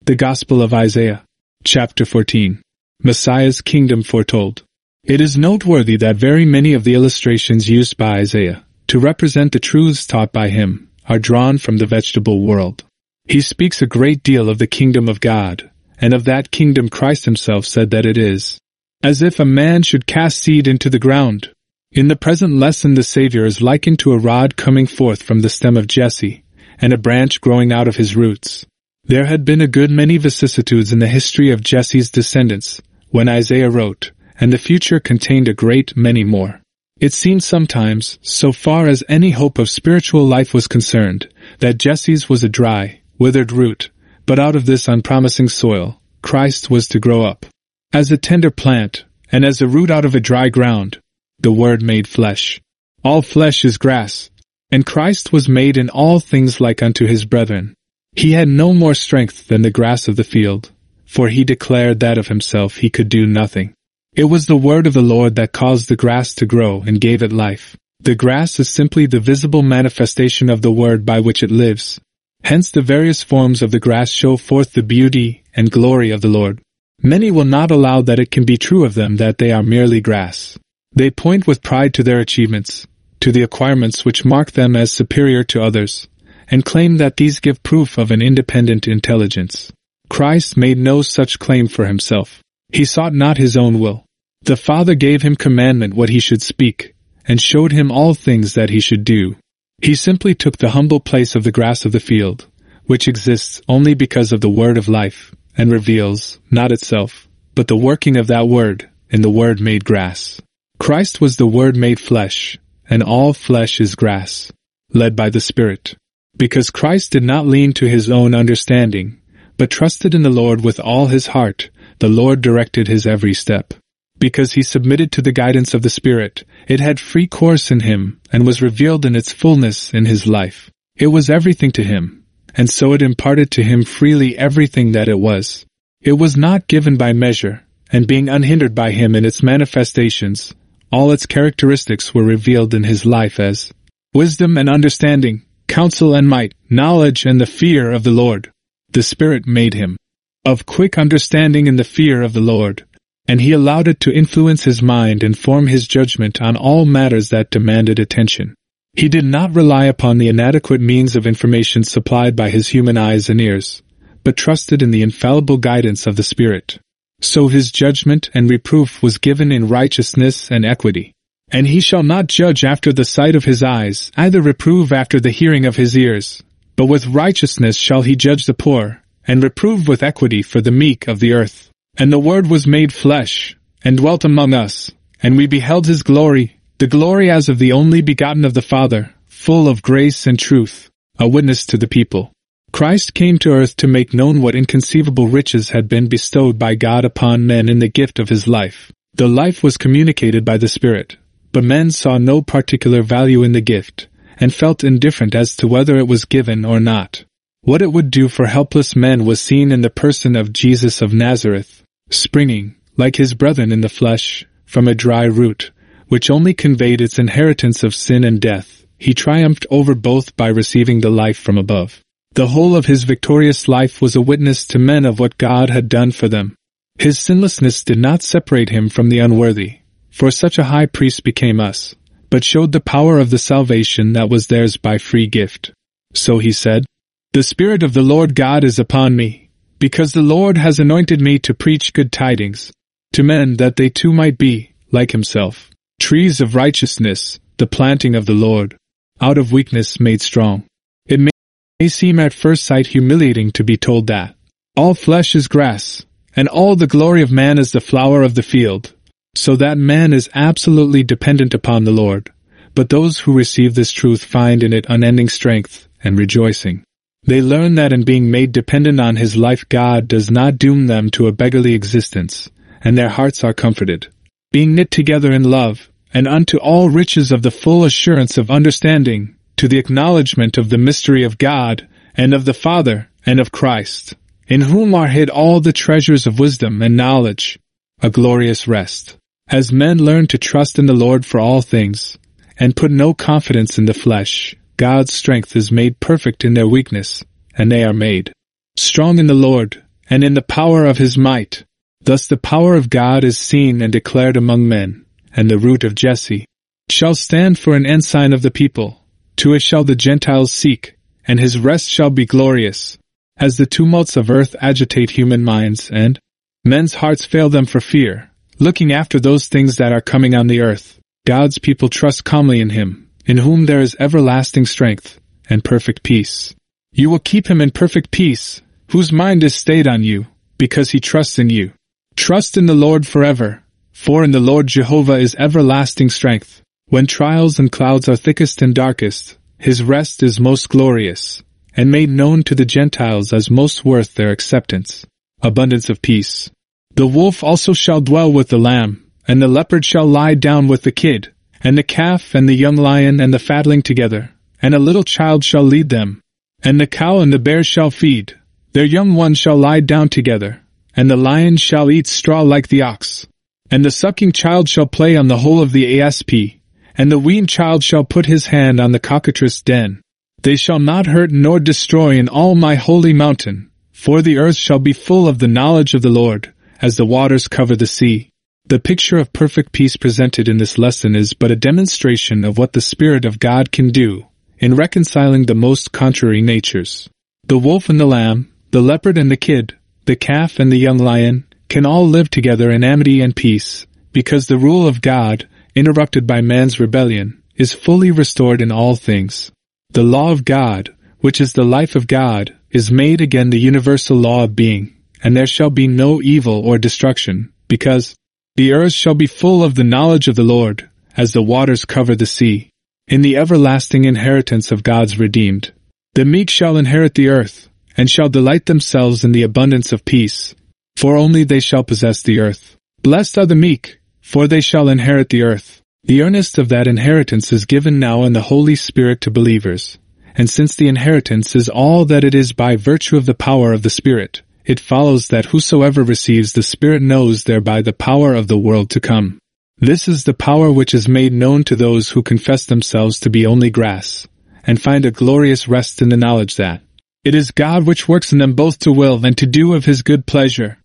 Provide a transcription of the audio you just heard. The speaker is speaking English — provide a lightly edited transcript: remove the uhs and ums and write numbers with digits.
The Gospel of Isaiah, chapter 14. Messiah's kingdom foretold. It is noteworthy that very many of the illustrations used by Isaiah to represent the truths taught by him are drawn from the vegetable world. He speaks a great deal of the kingdom of God, and of that kingdom Christ himself said that it is as if a man should cast seed into the ground. In the present lesson, the Savior is likened to a rod coming forth from the stem of Jesse, and a branch growing out of his roots. There had been a good many vicissitudes in the history of Jesse's descendants when Isaiah wrote, and the future contained a great many more. It seemed sometimes, so far as any hope of spiritual life was concerned, that Jesse's was a dry, withered root, but out of this unpromising soil, Christ was to grow up. As a tender plant, and as a root out of a dry ground, the Word made flesh. All flesh is grass, and Christ was made in all things like unto his brethren. He had no more strength than the grass of the field, for he declared that of himself he could do nothing. It was the word of the Lord that caused the grass to grow and gave it life. The grass is simply the visible manifestation of the word by which it lives. Hence the various forms of the grass show forth the beauty and glory of the Lord. Many will not allow that it can be true of them that they are merely grass. They point with pride to their achievements, to the acquirements which mark them as superior to others, and claim that these give proof of an independent intelligence. Christ made no such claim for himself. He sought not his own will. The Father gave him commandment what he should speak, and showed him all things that he should do. He simply took the humble place of the grass of the field, which exists only because of the word of life, and reveals, not itself, but the working of that word, in the Word made grass. Christ was the Word made flesh, and all flesh is grass, led by the Spirit. Because Christ did not lean to his own understanding, but trusted in the Lord with all his heart, the Lord directed his every step. Because he submitted to the guidance of the Spirit, it had free course in him, and was revealed in its fullness in his life. It was everything to him, and so it imparted to him freely everything that it was. It was not given by measure, and being unhindered by him in its manifestations, all its characteristics were revealed in his life as wisdom and understanding, counsel and might, knowledge and the fear of the Lord. The Spirit made him of quick understanding in the fear of the Lord, and he allowed it to influence his mind and form his judgment on all matters that demanded attention. He did not rely upon the inadequate means of information supplied by his human eyes and ears, but trusted in the infallible guidance of the Spirit. So his judgment and reproof was given in righteousness and equity. And he shall not judge after the sight of his eyes, either reprove after the hearing of his ears, but with righteousness shall he judge the poor, and reprove with equity for the meek of the earth. And the Word was made flesh, and dwelt among us, and we beheld his glory, the glory as of the only begotten of the Father, full of grace and truth, a witness to the people. Christ came to earth to make known what inconceivable riches had been bestowed by God upon men in the gift of his life. The life was communicated by the Spirit, but men saw no particular value in the gift, and felt indifferent as to whether it was given or not. What it would do for helpless men was seen in the person of Jesus of Nazareth, springing, like his brethren in the flesh, from a dry root, which only conveyed its inheritance of sin and death. He triumphed over both by receiving the life from above. The whole of his victorious life was a witness to men of what God had done for them. His sinlessness did not separate him from the unworthy, for such a high priest became us, but showed the power of the salvation that was theirs by free gift. So he said, "The Spirit of the Lord God is upon me, because the Lord has anointed me to preach good tidings to men, that they too might be, like himself, trees of righteousness, the planting of the Lord, out of weakness made strong." It may seem at first sight humiliating to be told that all flesh is grass, and all the glory of man is the flower of the field, so that man is absolutely dependent upon the Lord. But those who receive this truth find in it unending strength and rejoicing. They learn that in being made dependent on his life, God does not doom them to a beggarly existence, and their hearts are comforted, being knit together in love, and unto all riches of the full assurance of understanding, to the acknowledgement of the mystery of God, and of the Father, and of Christ, in whom are hid all the treasures of wisdom and knowledge, a glorious rest. As men learn to trust in the Lord for all things, and put no confidence in the flesh, God's strength is made perfect in their weakness, and they are made strong in the Lord. and in the power of his might. Thus the power of God is seen and declared among men, and the root of Jesse shall stand for an ensign of the people. To it shall the Gentiles seek, and his rest shall be glorious. As the tumults of earth agitate human minds, and men's hearts fail them for fear, looking after those things that are coming on the earth, God's people trust calmly in him, in whom there is everlasting strength and perfect peace. You will keep him in perfect peace, whose mind is stayed on you, because he trusts in you. Trust in the Lord forever, for in the Lord Jehovah is everlasting strength. When trials and clouds are thickest and darkest, his rest is most glorious, and made known to the Gentiles as most worth their acceptance. Abundance of peace. The wolf also shall dwell with the lamb, and the leopard shall lie down with the kid, and the calf and the young lion and the fatling together, and a little child shall lead them. And the cow and the bear shall feed, their young ones shall lie down together, and the lion shall eat straw like the ox. And the sucking child shall play on the hole of the asp, and the weaned child shall put his hand on the cockatrice' den. They shall not hurt nor destroy in all my holy mountain, for the earth shall be full of the knowledge of the Lord, as the waters cover the sea. The picture of perfect peace presented in this lesson is but a demonstration of what the Spirit of God can do in reconciling the most contrary natures. The wolf and the lamb, the leopard and the kid, the calf and the young lion, can all live together in amity and peace, because the rule of God, interrupted by man's rebellion, is fully restored in all things. The law of God, which is the life of God, is made again the universal law of being, and there shall be no evil or destruction, because the earth shall be full of the knowledge of the Lord, as the waters cover the sea. In the everlasting inheritance of God's redeemed, the meek shall inherit the earth, and shall delight themselves in the abundance of peace, for only they shall possess the earth. Blessed are the meek, for they shall inherit the earth. The earnest of that inheritance is given now in the Holy Spirit to believers, and since the inheritance is all that it is by virtue of the power of the Spirit, it follows that whosoever receives the Spirit knows thereby the power of the world to come. This is the power which is made known to those who confess themselves to be only grass, and find a glorious rest in the knowledge that it is God which works in them both to will and to do of his good pleasure.